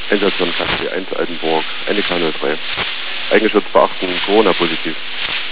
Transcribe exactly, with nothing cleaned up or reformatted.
Endstation K C eins Altenburg, eine K null drei. Eigenschutz beachten, Corona-positiv.